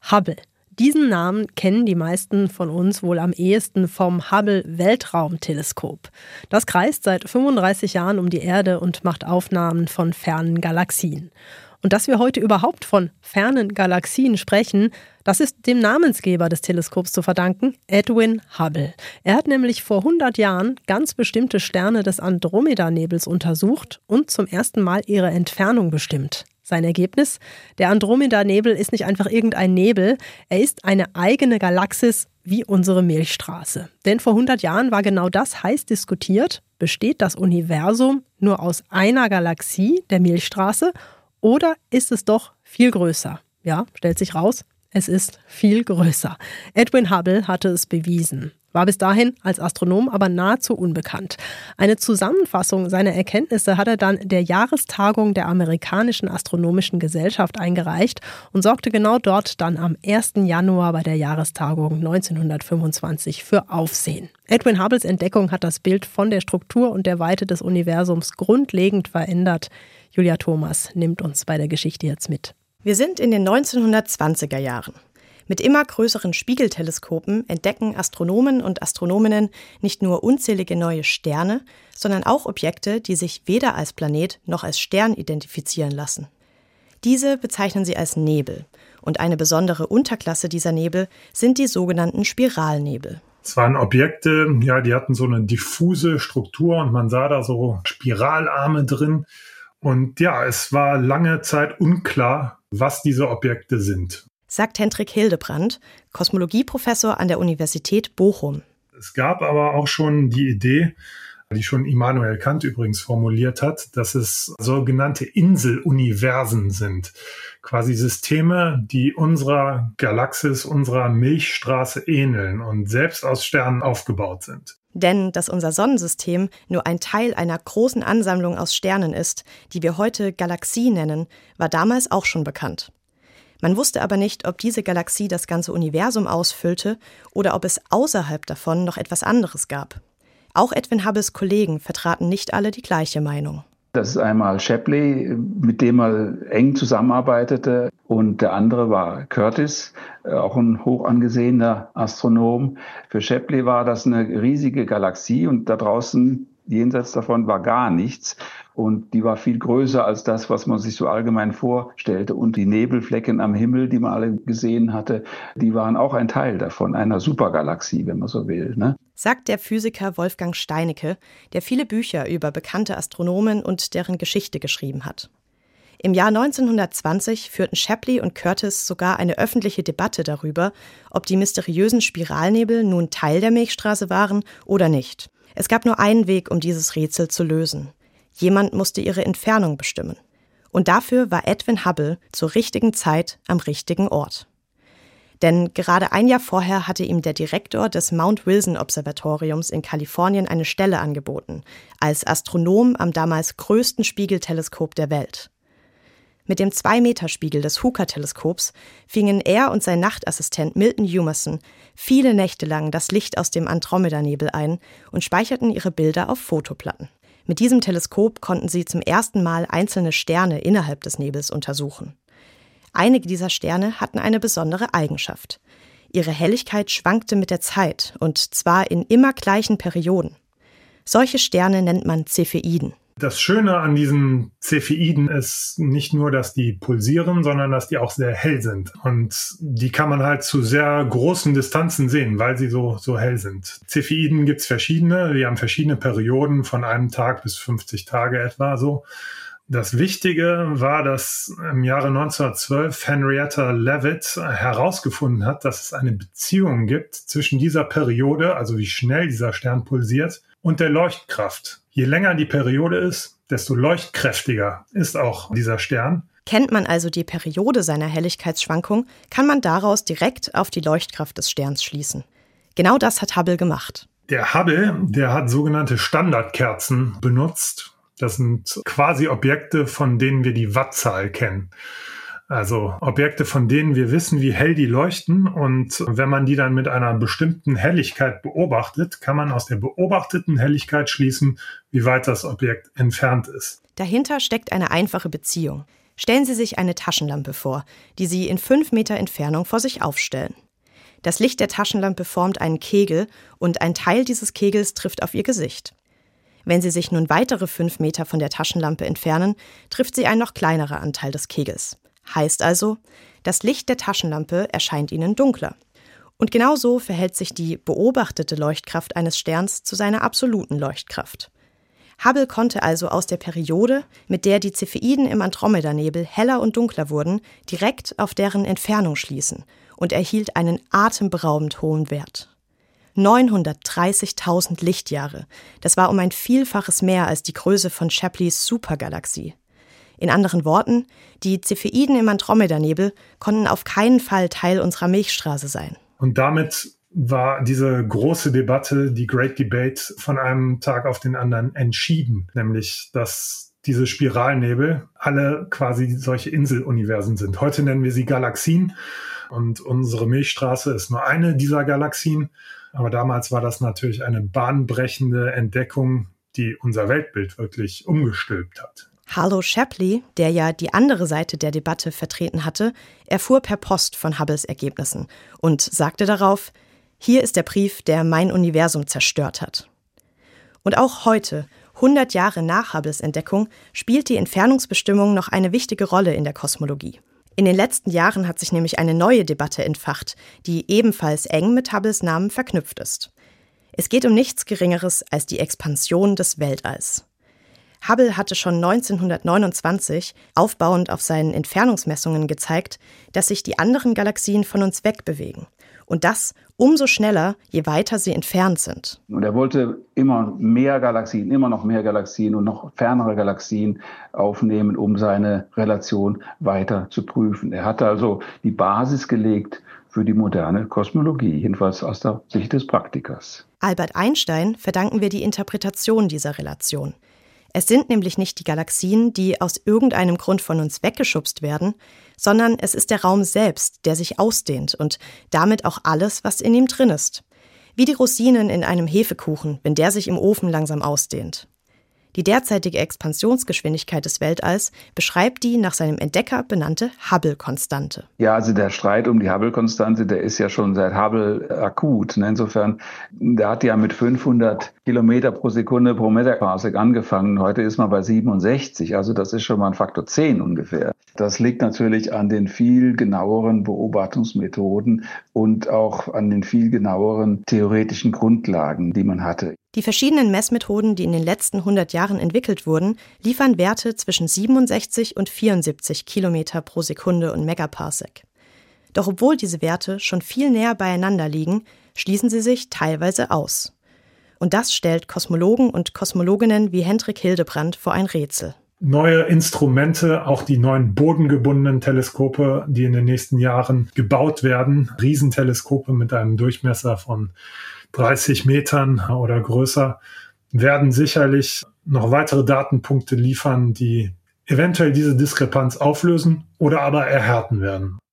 Hubble. Diesen Namen kennen die meisten von uns wohl am ehesten vom Hubble-Weltraumteleskop. Das kreist seit 35 Jahren um die Erde und macht Aufnahmen von fernen Galaxien. Und dass wir heute überhaupt von fernen Galaxien sprechen, das ist dem Namensgeber des Teleskops zu verdanken, Edwin Hubble. Er hat nämlich vor 100 Jahren ganz bestimmte Sterne des Andromeda-Nebels untersucht und zum ersten Mal ihre Entfernung bestimmt. Sein Ergebnis? Der Andromeda-Nebel ist nicht einfach irgendein Nebel, er ist eine eigene Galaxis wie unsere Milchstraße. Denn vor 100 Jahren war genau das heiß diskutiert. Besteht das Universum nur aus einer Galaxie, der Milchstraße, oder ist es doch viel größer? Ja, stellt sich raus, es ist viel größer. Edwin Hubble hatte es bewiesen. War bis dahin als Astronom aber nahezu unbekannt. Eine Zusammenfassung seiner Erkenntnisse hat er dann der Jahrestagung der Amerikanischen Astronomischen Gesellschaft eingereicht und sorgte genau dort dann am 1. Januar bei der Jahrestagung 1925 für Aufsehen. Edwin Hubbles Entdeckung hat das Bild von der Struktur und der Weite des Universums grundlegend verändert. Julia Thomas nimmt uns bei der Geschichte jetzt mit. Wir sind in den 1920er Jahren. Mit immer größeren Spiegelteleskopen entdecken Astronomen und Astronominnen nicht nur unzählige neue Sterne, sondern auch Objekte, die sich weder als Planet noch als Stern identifizieren lassen. Diese bezeichnen sie als Nebel. Und eine besondere Unterklasse dieser Nebel sind die sogenannten Spiralnebel. Es waren Objekte, die hatten so eine diffuse Struktur und man sah da so Spiralarme drin. Und es war lange Zeit unklar, was diese Objekte sind. Sagt Hendrik Hildebrand, Kosmologieprofessor an der Universität Bochum. Es gab aber auch schon die Idee, die schon Immanuel Kant übrigens formuliert hat, dass es sogenannte Inseluniversen sind. Quasi Systeme, die unserer Galaxis, unserer Milchstraße ähneln und selbst aus Sternen aufgebaut sind. Denn dass unser Sonnensystem nur ein Teil einer großen Ansammlung aus Sternen ist, die wir heute Galaxie nennen, war damals auch schon bekannt. Man wusste aber nicht, ob diese Galaxie das ganze Universum ausfüllte oder ob es außerhalb davon noch etwas anderes gab. Auch Edwin Hubbles Kollegen vertraten nicht alle die gleiche Meinung. Das ist einmal Shapley, mit dem er eng zusammenarbeitete, und der andere war Curtis, auch ein hoch angesehener Astronom. Für Shapley war das eine riesige Galaxie und da draußen, jenseits davon, war gar nichts. Und die war viel größer als das, was man sich so allgemein vorstellte. Und die Nebelflecken am Himmel, die man alle gesehen hatte, die waren auch ein Teil davon, einer Supergalaxie, wenn man so will, ne? Sagt der Physiker Wolfgang Steinecke, der viele Bücher über bekannte Astronomen und deren Geschichte geschrieben hat. Im Jahr 1920 führten Shapley und Curtis sogar eine öffentliche Debatte darüber, ob die mysteriösen Spiralnebel nun Teil der Milchstraße waren oder nicht. Es gab nur einen Weg, um dieses Rätsel zu lösen. Jemand musste ihre Entfernung bestimmen. Und dafür war Edwin Hubble zur richtigen Zeit am richtigen Ort. Denn gerade ein Jahr vorher hatte ihm der Direktor des Mount-Wilson-Observatoriums in Kalifornien eine Stelle angeboten, als Astronom am damals größten Spiegelteleskop der Welt. Mit dem 2-Meter-Spiegel des Hooker-Teleskops fingen er und sein Nachtassistent Milton Humason viele Nächte lang das Licht aus dem Andromeda-Nebel ein und speicherten ihre Bilder auf Fotoplatten. Mit diesem Teleskop konnten sie zum ersten Mal einzelne Sterne innerhalb des Nebels untersuchen. Einige dieser Sterne hatten eine besondere Eigenschaft. Ihre Helligkeit schwankte mit der Zeit, und zwar in immer gleichen Perioden. Solche Sterne nennt man Cepheiden. Das Schöne an diesen Cepheiden ist nicht nur, dass die pulsieren, sondern dass die auch sehr hell sind. Und die kann man halt zu sehr großen Distanzen sehen, weil sie so hell sind. Cepheiden gibt's verschiedene, die haben verschiedene Perioden von einem Tag bis 50 Tage etwa so. Das Wichtige war, dass im Jahre 1912 Henrietta Leavitt herausgefunden hat, dass es eine Beziehung gibt zwischen dieser Periode, also wie schnell dieser Stern pulsiert, und der Leuchtkraft. Je länger die Periode ist, desto leuchtkräftiger ist auch dieser Stern. Kennt man also die Periode seiner Helligkeitsschwankung, kann man daraus direkt auf die Leuchtkraft des Sterns schließen. Genau das hat Hubble gemacht. Der Hubble, der hat sogenannte Standardkerzen benutzt. Das sind quasi Objekte, von denen wir die Wattzahl kennen. Also Objekte, von denen wir wissen, wie hell die leuchten. Und wenn man die dann mit einer bestimmten Helligkeit beobachtet, kann man aus der beobachteten Helligkeit schließen, wie weit das Objekt entfernt ist. Dahinter steckt eine einfache Beziehung. Stellen Sie sich eine Taschenlampe vor, die Sie in 5 Meter Entfernung vor sich aufstellen. Das Licht der Taschenlampe formt einen Kegel und ein Teil dieses Kegels trifft auf Ihr Gesicht. Wenn Sie sich nun weitere 5 Meter von der Taschenlampe entfernen, trifft Sie ein noch kleinerer Anteil des Kegels. Heißt also, das Licht der Taschenlampe erscheint Ihnen dunkler. Und genau so verhält sich die beobachtete Leuchtkraft eines Sterns zu seiner absoluten Leuchtkraft. Hubble konnte also aus der Periode, mit der die Cepheiden im Andromedanebel heller und dunkler wurden, direkt auf deren Entfernung schließen und erhielt einen atemberaubend hohen Wert. 930.000 Lichtjahre, das war um ein Vielfaches mehr als die Größe von Shapleys Supergalaxie. In anderen Worten, die Cepheiden im Andromedanebel konnten auf keinen Fall Teil unserer Milchstraße sein. Und damit war diese große Debatte, die Great Debate, von einem Tag auf den anderen entschieden. Nämlich, dass diese Spiralnebel alle quasi solche Inseluniversen sind. Heute nennen wir sie Galaxien und unsere Milchstraße ist nur eine dieser Galaxien. Aber damals war das natürlich eine bahnbrechende Entdeckung, die unser Weltbild wirklich umgestülpt hat. Harlow Shapley, der ja die andere Seite der Debatte vertreten hatte, erfuhr per Post von Hubbles Ergebnissen und sagte darauf: Hier ist der Brief, der mein Universum zerstört hat. Und auch heute, 100 Jahre nach Hubbles Entdeckung, spielt die Entfernungsbestimmung noch eine wichtige Rolle in der Kosmologie. In den letzten Jahren hat sich nämlich eine neue Debatte entfacht, die ebenfalls eng mit Hubbles Namen verknüpft ist. Es geht um nichts Geringeres als die Expansion des Weltalls. Hubble hatte schon 1929, aufbauend auf seinen Entfernungsmessungen, gezeigt, dass sich die anderen Galaxien von uns wegbewegen. Und das umso schneller, je weiter sie entfernt sind. Und er wollte immer mehr Galaxien, immer noch mehr Galaxien und noch fernere Galaxien aufnehmen, um seine Relation weiter zu prüfen. Er hatte also die Basis gelegt für die moderne Kosmologie, jedenfalls aus der Sicht des Praktikers. Albert Einstein verdanken wir die Interpretation dieser Relation. Es sind nämlich nicht die Galaxien, die aus irgendeinem Grund von uns weggeschubst werden, sondern es ist der Raum selbst, der sich ausdehnt und damit auch alles, was in ihm drin ist. Wie die Rosinen in einem Hefekuchen, wenn der sich im Ofen langsam ausdehnt. Die derzeitige Expansionsgeschwindigkeit des Weltalls beschreibt die nach seinem Entdecker benannte Hubble-Konstante. Ja, also der Streit um die Hubble-Konstante, der ist ja schon seit Hubble akut. Insofern, der hat ja mit 500 Kilometer pro Sekunde pro Megaparsec angefangen. Heute ist man bei 67, also das ist schon mal ein Faktor 10 ungefähr. Das liegt natürlich an den viel genaueren Beobachtungsmethoden und auch an den viel genaueren theoretischen Grundlagen, die man hatte. Die verschiedenen Messmethoden, die in den letzten 100 Jahren entwickelt wurden, liefern Werte zwischen 67 und 74 Kilometer pro Sekunde und Megaparsec. Doch obwohl diese Werte schon viel näher beieinander liegen, schließen sie sich teilweise aus. Und das stellt Kosmologen und Kosmologinnen wie Hendrik Hildebrandt vor ein Rätsel. Neue Instrumente, auch die neuen bodengebundenen Teleskope, die in den nächsten Jahren gebaut werden, Riesenteleskope mit einem Durchmesser von 30 Metern oder größer, werden sicherlich noch weitere Datenpunkte liefern, die eventuell diese Diskrepanz auflösen oder aber erhärten werden.